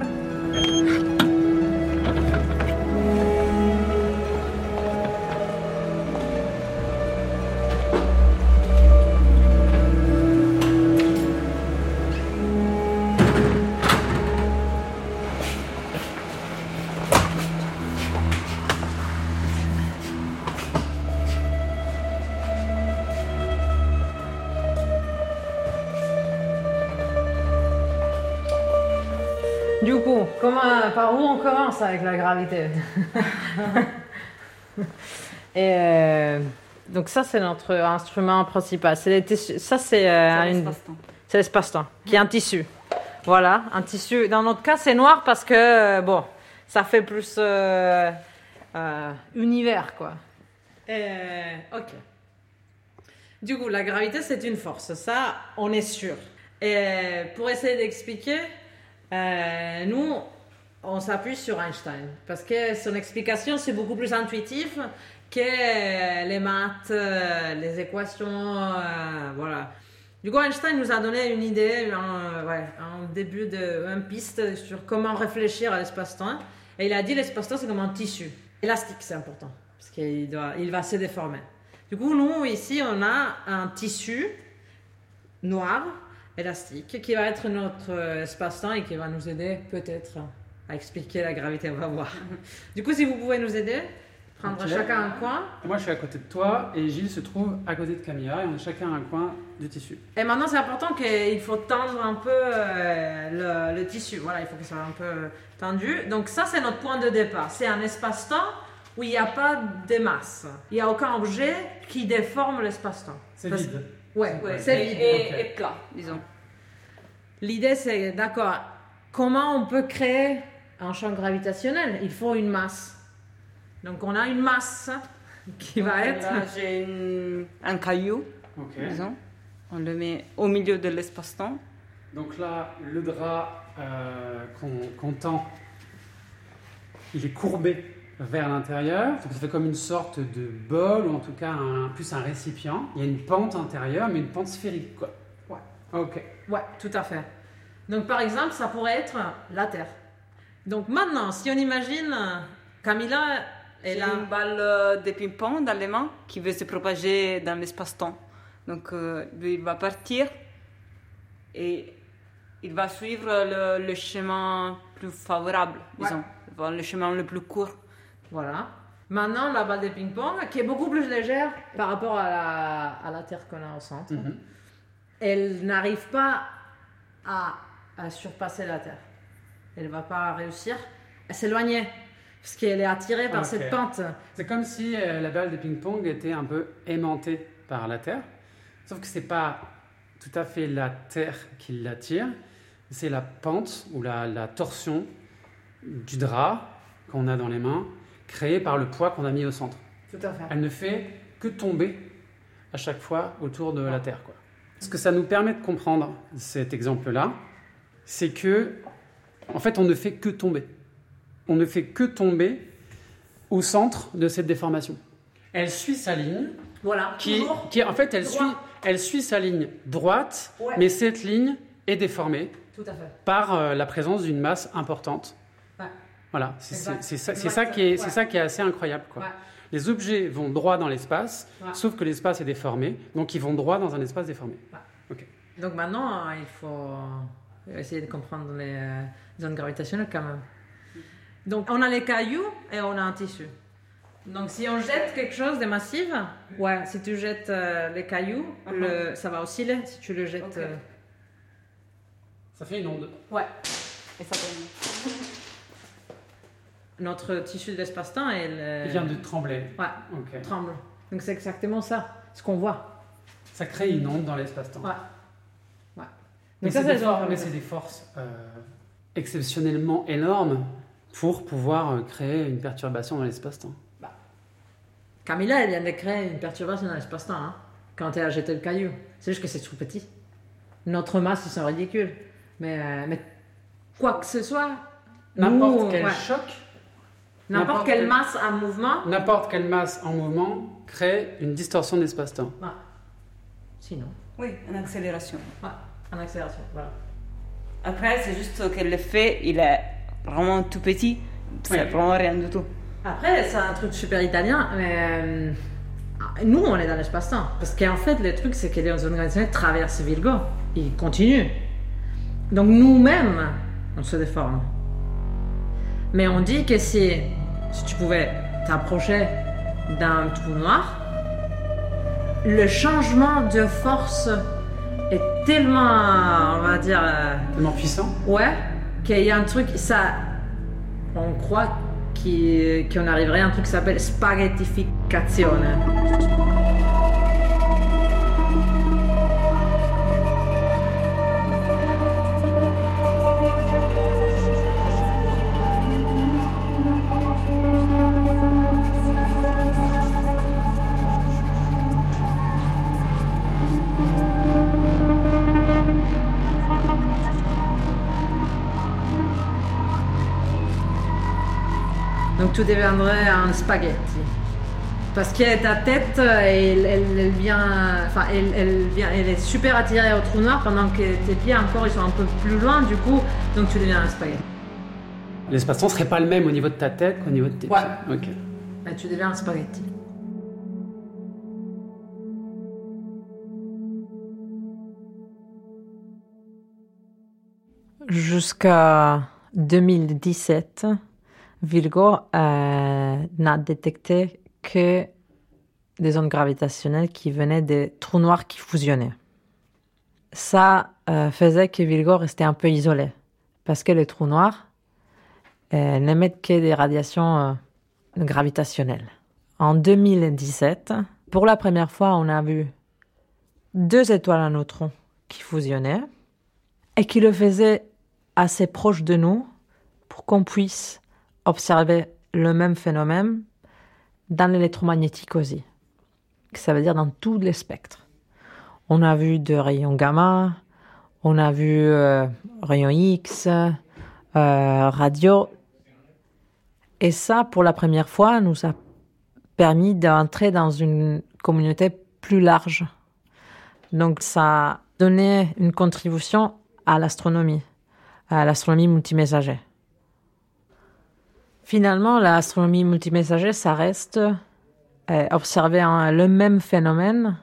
Du coup, comment, par où on commence avec la gravité? Et euh, donc ça, c'est notre instrument principal. C'est les tissus. Ça, c'est euh, une- c'est l'espace-temps, qui est un tissu. Voilà, un tissu. Dans notre cas, c'est noir parce que, euh, bon, ça fait plus euh, euh, univers, quoi. Et, ok. Du coup, la gravité, c'est une force. Ça, on est sûr. Et pour essayer d'expliquer, euh, nous, on s'appuie sur Einstein. Parce que son explication, c'est beaucoup plus intuitif que les maths, euh, les équations, euh, voilà. Du coup, Einstein nous a donné une idée, un, ouais, un début de une piste sur comment réfléchir à l'espace-temps. Et il a dit l'espace-temps, c'est comme un tissu. Élastique, c'est important, parce qu'il doit, il va se déformer. Du coup, nous, ici, on a un tissu noir, élastique, qui va être notre espace-temps et qui va nous aider peut-être à expliquer la gravité, on va voir. Du coup, si vous pouvez nous aider, prendre Ok. chacun un coin. Moi, je suis à côté de toi et Gilles se trouve à côté de Camilla et on a chacun un coin du tissu. Et maintenant, c'est important qu'il faut tendre un peu euh, le, le tissu. Voilà, il faut qu'il soit un peu tendu. Donc ça, c'est notre point de départ. C'est un espace-temps où il n'y a pas de masse. Il n'y a aucun objet qui déforme l'espace-temps. C'est Parce- vide. Ouais, Ouais, c'est et, vide. et- ok. et plat, disons. L'idée, c'est, d'accord, comment on peut créer un champ gravitationnel? Il faut une masse. Donc on a une masse qui va être... Là, j'ai une- un caillou, Ok. disons. On le met au milieu de l'espace-temps. Donc là, le drap euh, qu'on qu'on tend, il est courbé vers l'intérieur. Donc ça fait comme une sorte de bol ou en tout cas un, plus un récipient. Il y a une pente intérieure, mais une pente sphérique, quoi. Ouais. Ok. Ouais, tout à fait. Donc par exemple, ça pourrait être la Terre. Donc maintenant, si on imagine Camilla est J'ai là... une balle euh, de ping-pong dans les mains qui veut se propager dans l'espace-temps. Donc, euh, lui, il va partir et il va suivre le, le chemin plus favorable, Ouais. disons, Enfin, le chemin le plus court. Voilà. Maintenant, la balle de ping-pong, qui est beaucoup plus légère par rapport à la, à la Terre qu'on a au centre, Mhm. elle n'arrive pas à, à surpasser la Terre. Elle ne va pas réussir à s'éloigner, parce qu'elle est attirée par Ok. cette pente. C'est comme si euh, la balle de ping-pong était un peu aimantée par la Terre. Sauf que c'est pas tout à fait la Terre qui l'attire, c'est la pente ou la, la torsion du drap qu'on a dans les mains, créée par le poids qu'on a mis au centre. Tout à fait. Elle ne fait que tomber à chaque fois autour de la Terre, quoi. Ce que ça nous permet de comprendre, cet exemple-là, c'est que, en fait, on ne fait que tomber. On ne fait que tomber au centre de cette déformation. Elle suit sa ligne, Voilà, qui, toujours. qui en fait, elle droit. suit, elle suit sa ligne droite, Ouais. mais cette ligne est déformée Tout à fait. par euh, la présence d'une masse importante. Ouais. Voilà, c'est Exact. c'est- c'est ça, c'est Exact. ça qui est, c'est Ouais. ça qui est assez incroyable, quoi. Ouais. Les objets vont droit dans l'espace, Ouais. sauf que l'espace est déformé, donc ils vont droit dans un espace déformé. Donc maintenant, euh, il faut essayer de comprendre les euh, zones gravitationnelles quand même. Donc on a les cailloux et on a un tissu. Donc si on jette quelque chose de massif, ouais, si tu jettes euh, les cailloux, Mhm. le- ça va osciller si tu le jettes. Ok. euh, Ça fait une onde. Ouais. Et ça tombe. Notre tissu de l'espace-temps, elle euh, Il vient de trembler. ouais, Ok. tremble. Donc c'est exactement ça, ce qu'on voit. Ça crée une onde dans l'espace-temps. Ouais. Ouais. Mais Donc ça, c'est c'est des, le for- genre- mais c'est des forces euh, exceptionnellement énormes pour pouvoir euh, créer une perturbation dans l'espace-temps. Camilla, elle vient de créer une perturbation dans l'espace-temps hein, quand elle a jeté le caillou. C'est juste que c'est trop petit. Notre masse, ils sont ridicules. Mais, euh, mais quoi que ce soit, N'importe nous, quel ouais. choc N'importe, N'importe quelle quel- masse en mouvement. N'importe quelle masse en mouvement crée une distorsion d'espace-temps. Ouais. Sinon. Oui, une accélération. Ouais, en accélération. Voilà. Après, c'est juste que l'effet, il est vraiment tout petit. C'est Oui. vraiment rien du tout. Après, c'est un truc super italien, mais euh, nous, on est dans l'espace-temps. Parce qu'en fait, le truc, c'est que les ondes gravitationnelles traversent Virgo. Ils continuent. Donc, nous-mêmes, on se déforme. Mais on dit que si, si tu pouvais t'approcher d'un trou noir, le changement de force est tellement, on va dire, euh, Tellement puissant. ouais, qu'il y a un truc, ça, on croit qu'il- qu'on arriverait à un truc qui s'appelle spaghettificazione. Donc tout deviendrait un spaghetti. Parce que ta tête, elle, elle, elle vient, enfin, elle, elle vient, elle est super attirée au trou noir pendant que tes pieds encore ils sont un peu plus loin, du coup, donc tu deviens un spaghetti. L'espace-temps serait pas le même au niveau de ta tête qu'au niveau de tes Ouais. pieds. Ok. Et tu deviens un spaghetti. Jusqu'à deux mille dix-sept, Virgo euh, n'a détecté que des ondes gravitationnelles qui venaient des trous noirs qui fusionnaient. Ça euh, faisait que Virgo restait un peu isolé, parce que les trous noirs euh, n'émettent que des radiations euh, gravitationnelles. En deux mille dix-sept, pour la première fois, on a vu deux étoiles à neutrons qui fusionnaient et qui le faisaient assez proche de nous pour qu'on puisse observer le même phénomène dans l'électromagnétique aussi. Ça veut dire dans tous les spectres. On a vu de rayons gamma, on a vu euh, rayons X, euh, radio. Et ça, pour la première fois, nous a permis d'entrer dans une communauté plus large. Donc ça a donné une contribution à l'astronomie, à l'astronomie multimessager. Finalement, l'astronomie multimessager, ça reste euh, observer hein, le même phénomène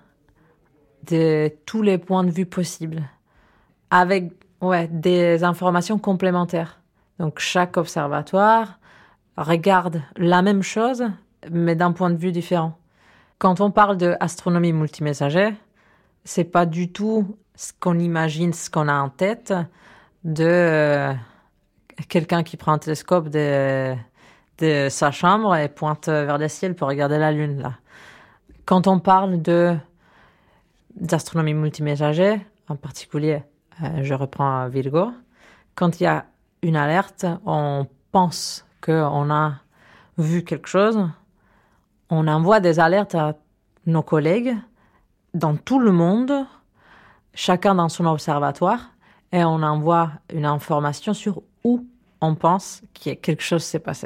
de tous les points de vue possibles, avec ouais, des informations complémentaires. Donc chaque observatoire regarde la même chose, mais d'un point de vue différent. Quand on parle d'astronomie multimessager, c'est pas du tout ce qu'on imagine, ce qu'on a en tête de euh, quelqu'un qui prend un télescope de, de sa chambre et pointe vers le ciel pour regarder la Lune. Là. Quand on parle de, d'astronomie multimessager, en particulier, euh, je reprends Virgo, quand il y a une alerte, on pense qu'on a vu quelque chose, on envoie des alertes à nos collègues dans tout le monde, chacun dans son observatoire, et on envoie une information sur où on pense que quelque chose s'est passé.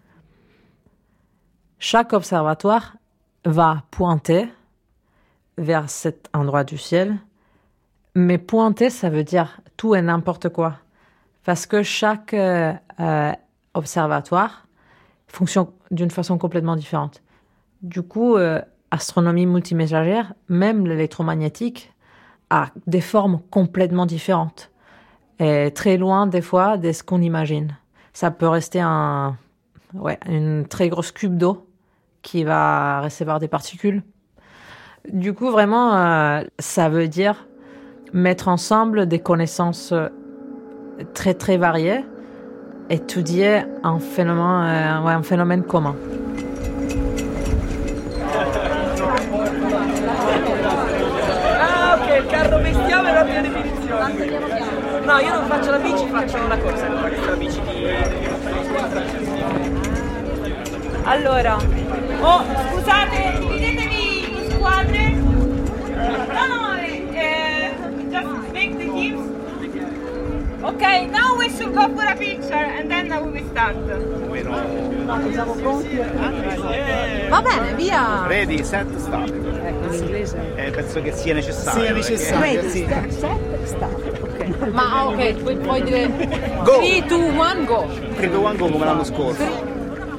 Chaque observatoire va pointer vers cet endroit du ciel, mais pointer, ça veut dire tout et n'importe quoi, parce que chaque euh, euh, observatoire fonctionne d'une façon complètement différente. Du coup, euh, astronomie multimessagère, même l'électromagnétique, a des formes complètement différentes et très loin des fois de ce qu'on imagine. Ça peut rester un, ouais, une très grosse cube d'eau qui va recevoir des particules. Du coup, vraiment, euh, ça veut dire mettre ensemble des connaissances très très variées, étudier un phénomène, euh, ouais, un phénomène commun. Ah, ok, il carro bestiame e l'ordine definizione. No, io non faccio la bici, faccio una corsa. La bici di... Allora, oh, scusate, dividetevi in squadre. No, no, eh, just make the teams. Okay, now we should go for a picture and then we will start. Siamo pronti? Va bene, via! Ready, set, start. Ecco, in inglese. Eh, penso che sia necessario. Sia necessario, perché- sì. Set, start. Ok. Ma ok, puoi, puoi dire Go! tre, due, uno, go! tre, due, uno, go come l'anno scorso.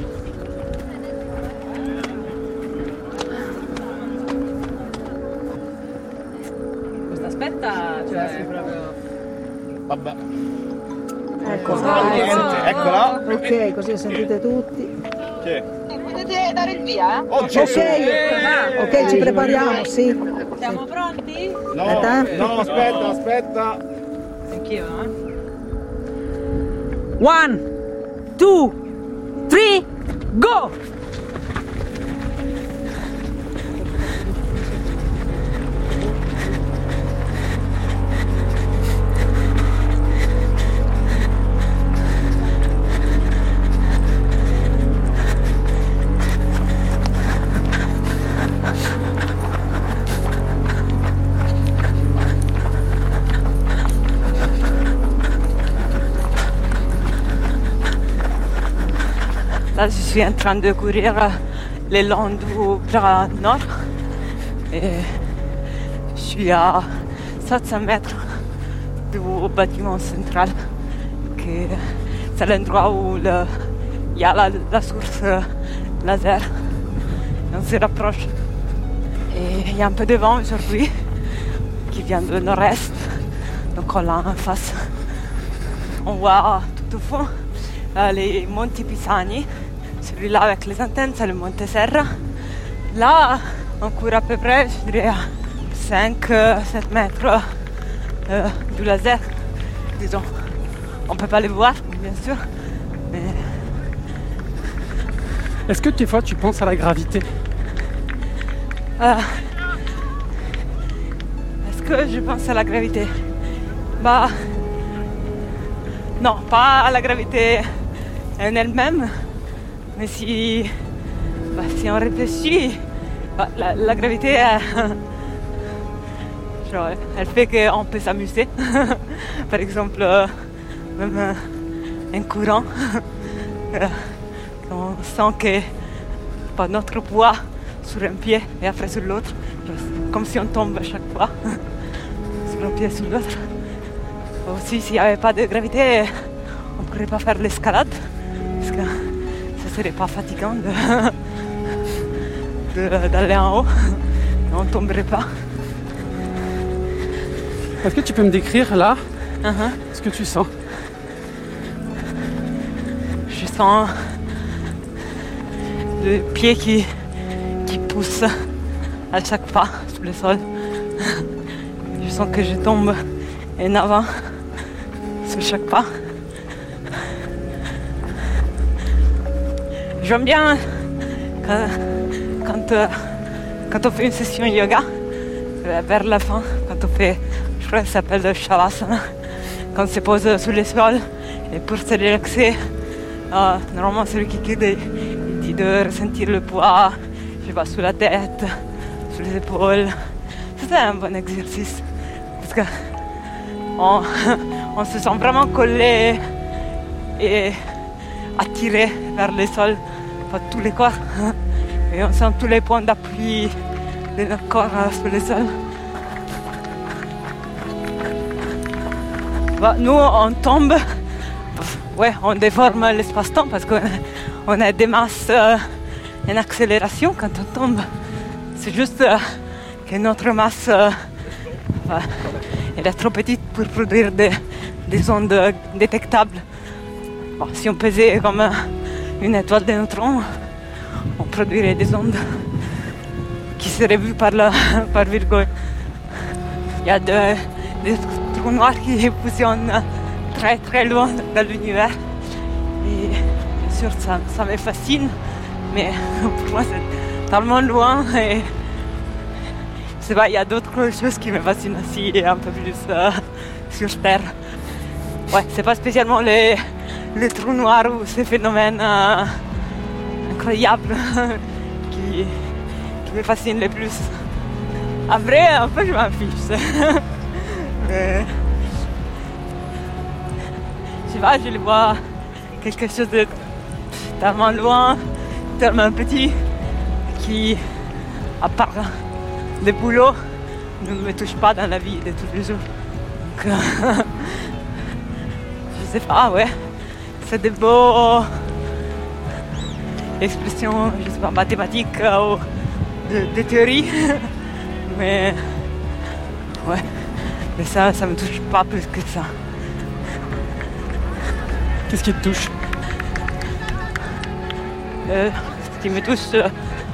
Questa aspetta, cioè proprio... Vabbè. Ecco, Niente, eccola. ok, così sentite tutti. Che? Potete dare il via? Oh Gesù! Ok, ok, ci prepariamo, sì. Siamo pronti? No, Aspetta. no, aspetta, aspetta. Anch'io, eh? One, two, three, go! Là, je suis en train de courir le long du bras nord et je suis à sept cents mètres du bâtiment central, que c'est l'endroit où le- il y a la, la source laser. On se rapproche et il y a un peu de vent aujourd'hui qui vient du nord-est, donc on l'a en face. On voit tout au fond euh, les Monti Pisani. Celui-là avec les antennes, c'est le Monte Serra. Là, on court à peu près, je dirais, à cinq à sept mètres euh, du laser, disons. On ne peut pas les voir, bien sûr, mais Est-ce que des fois tu penses à la gravité? euh, est-ce que je pense à la gravité? Bah, non, pas à la gravité en elle-même, mais si, bah, si on réfléchit, bah, la, la gravité, euh, genre, elle fait qu'on peut s'amuser. Par exemple, euh, même euh, en courant, euh, on sent que bah, notre poids sur un pied et après sur l'autre, genre, comme si on tombe à chaque fois sur un pied et sur l'autre. Aussi, s'il n'y avait pas de gravité, on ne pourrait pas faire l'escalade, parce que ce serait pas fatigant de, de- d'aller en haut, on ne tomberait pas. Est-ce que tu peux me décrire là Uh-huh. ce que tu sens? Je sens le pied qui, qui pousse à chaque pas sur le sol. Je sens que je tombe en avant sur chaque pas. J'aime bien quand, quand, euh, quand on fait une session yoga, euh, vers la fin, quand on fait, je crois que ça s'appelle le Shavasana, quand on se pose sur le sol et pour se relaxer, euh, normalement celui qui guide, il dit de ressentir le poids, je sais pas, sur la tête, sur les épaules. C'est un bon exercice parce que on, on se sent vraiment collé et attiré vers le sol par tous les corps et on sent tous les points d'appui de notre corps sur le sol. Bah, nous on tombe, ouais, on déforme l'espace-temps parce qu'on on a des masses euh, en accélération quand on tombe. C'est juste euh, que notre masse euh, bah, elle est trop petite pour produire des, des ondes détectables. Bon, si on pesait comme euh, une étoile de neutrons, on produirait des ondes qui seraient vues par, la, par Virgo. Il y a de- des trous noirs qui fusionnent très très loin dans l'univers. Et bien sûr, ça, ça me fascine, mais pour moi, c'est tellement loin. Et je sais pas, il y a d'autres choses qui me fascinent aussi, un peu plus euh, sur Terre. Ouais, c'est pas spécialement les, les trous noirs ou ces phénomènes euh, incroyables qui, qui me fascinent le plus. Après, un peu, je m'en fiche. Mais sais pas, je le vois quelque chose de tellement loin, tellement petit, qui, à part le boulot, ne me touche pas dans la vie de tous les jours. Donc, euh, je sais pas, ouais, c'est des beaux expressions, je sais pas, mathématiques ou de, de théorie, mais ouais, mais ça, ça me touche pas plus que ça. Qu'est-ce qui te touche? Euh, ce qui me touche, euh,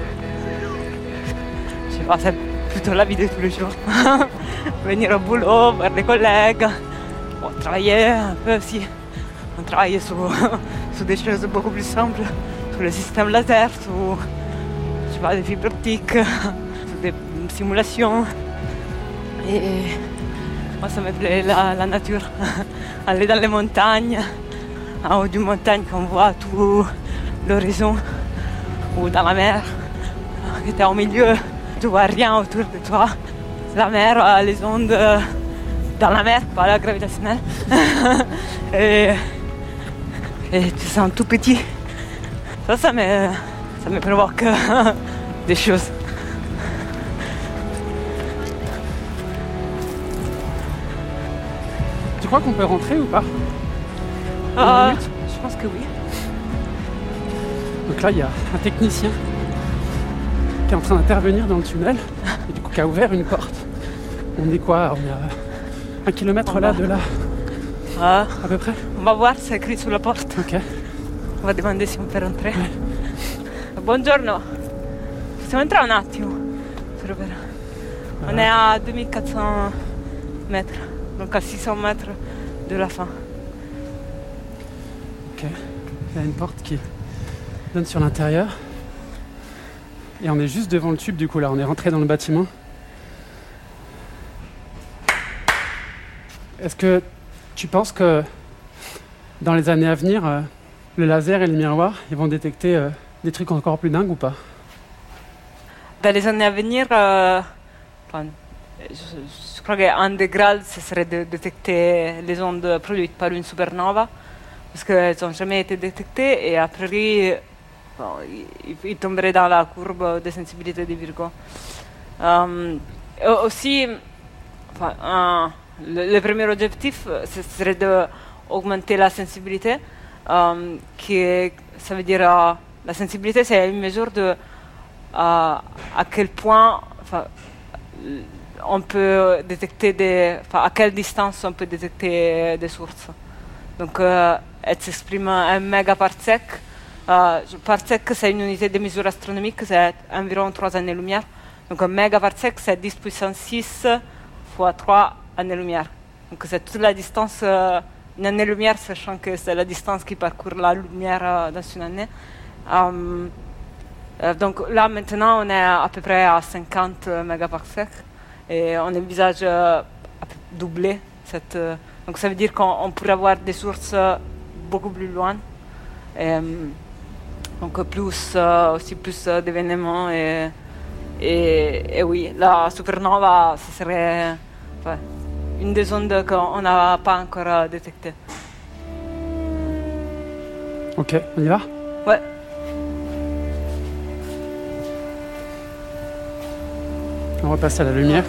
je sais pas, c'est plutôt la vie de tous les jours. Venir au boulot, voir les collègues, bon, travailler un peu aussi. On travaille sur, sur des choses beaucoup plus simples, sur le système laser, sur je sais pas, des fibres optiques, sur des simulations. Et moi, ça me plaît la, la nature. Aller dans les montagnes, en haut d'une montagne qu'on voit tout l'horizon, ou dans la mer, qui était au milieu, tu vois rien autour de toi. La mer, les ondes dans la mer, pas la gravitationnelle. et, et tu te sens tout petit. Ça, ça me, ça me provoque des choses. Tu crois qu'on peut rentrer ou pas? Euh, je pense que oui. Donc là, il y a un technicien qui est en train d'intervenir dans le tunnel et du coup qui a ouvert une porte. On est quoi? On est à un kilomètre là de là, Ah, à peu près? on va voir, c'est écrit sur la porte. Ok. On va demander si on peut rentrer. Ouais. Buongiorno, possiamo entrare un attimo? Solo per- On est à deux mille quatre cents mètres, donc à six cents mètres de la fin. Ok. Il y a une porte qui donne sur l'intérieur. Et on est juste devant le tube du coup là, on est rentré dans le bâtiment. Est-ce que tu penses que dans les années à venir, euh, le laser et les miroirs, ils vont détecter euh, des trucs encore plus dingues ou pas? Dans les années à venir, euh, enfin, je, je crois qu'un des grades, ce serait de détecter les ondes produites par une supernova, parce qu'elles n'ont jamais été détectées et a priori, bon, ils, ils tomberaient dans la courbe de sensibilité de Virgo. Euh, aussi, enfin, un, le, le premier objectif, ce serait d'augmenter la sensibilité, euh, qui est, ça veut dire, euh, la sensibilité, c'est une mesure de à, à quel point, enfin, on peut détecter des, enfin, à quelle distance on peut détecter des sources. Donc, euh, elle s'exprime en mégaparsec. Euh, parsec, c'est une unité de mesure astronomique, c'est environ trois années-lumière. Donc, un mégaparsec, c'est dix puissance six fois trois années-lumière. Donc, c'est toute la distance, euh, une année-lumière, sachant que c'est la distance qui parcourt la lumière euh, dans une année. Um, euh, donc là, maintenant, on est à peu près à cinquante mégaparsecs et on envisage euh, doubler cette... Euh, donc, ça veut dire qu'on pourrait avoir des sources euh, beaucoup plus loin. Et, donc, plus, euh, aussi plus euh, d'événements. Et, et, et oui, la supernova, ce serait ouais, une des ondes qu'on n'a pas encore euh, détectées. Ok, on y va? Ouais. On repasse à la lumière.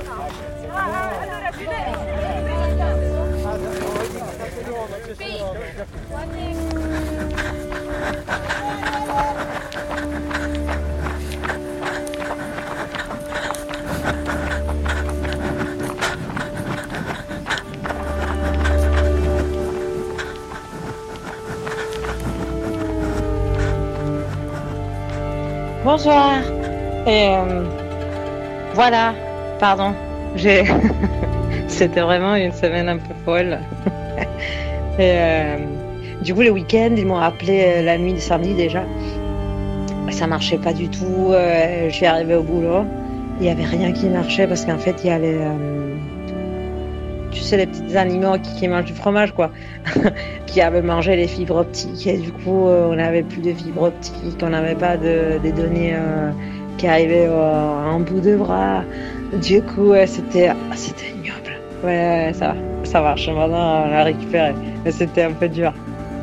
Bonsoir. Et euh, voilà, pardon. J'ai. C'était vraiment une semaine un peu folle. Et euh, du coup, le week-end, ils m'ont appelé euh, la nuit du samedi déjà. Ça marchait pas du tout. Euh, je suis arrivée au boulot. Il y avait rien qui marchait parce qu'en fait, il y a les. Euh, tu sais, les petits animaux qui, qui mangent du fromage, quoi. Qui avaient mangé les fibres optiques. Et du coup, euh, on n'avait plus de fibres optiques. On n'avait pas de, des données euh, qui arrivaient euh, en bout de bras. Du coup, euh, c'était, c'était ignoble. Ouais, ça va. ça marche. Maintenant, on l'a récupéré. Mais c'était un peu dur.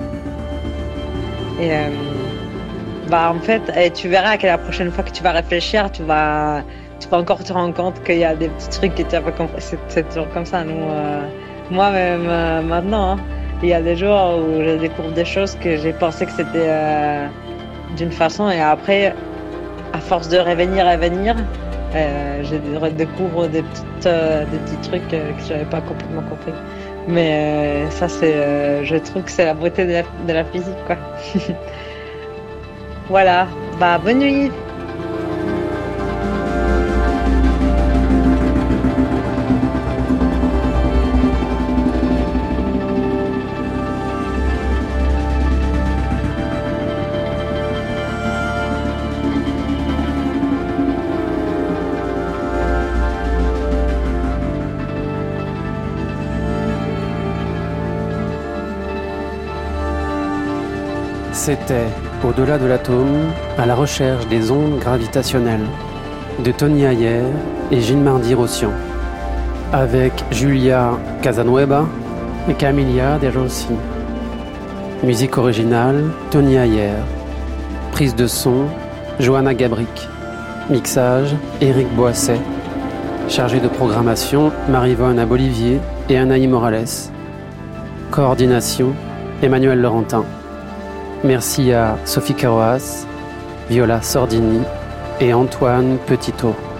Et euh, bah en fait, et tu verras que la prochaine fois que tu vas réfléchir, tu vas, tu vas encore te rendre compte qu'il y a des petits trucs que tu n'as pas compris. C'est, c'est toujours comme ça. Nous, euh, moi-même euh, maintenant, hein, il y a des jours où je découvre des choses que j'ai pensé que c'était euh, d'une façon, et après, à force de revenir, revenir, euh, je redécouvre des petites, euh, des petits trucs euh, que j'avais pas complètement compris. Mais euh, ça, c'est, euh, je trouve que c'est la beauté de la, de la physique, quoi. Voilà, bah bonne nuit. C'était Au-delà de l'atome, à la recherche des ondes gravitationnelles, de Tony Ayer et Gilles-Mardy Rossian, avec Julia Casanueva et Camilla De Rossi. Musique originale, Tony Ayer. Prise de son, Johanna Gabric. Mixage, Éric Boisset. Chargé de programmation, Marie-Vonne Abolivier et Anaï Morales. Coordination, Emmanuel Laurentin. Merci à Sophie Caroas, Viola Sordini et Antoine Petitot.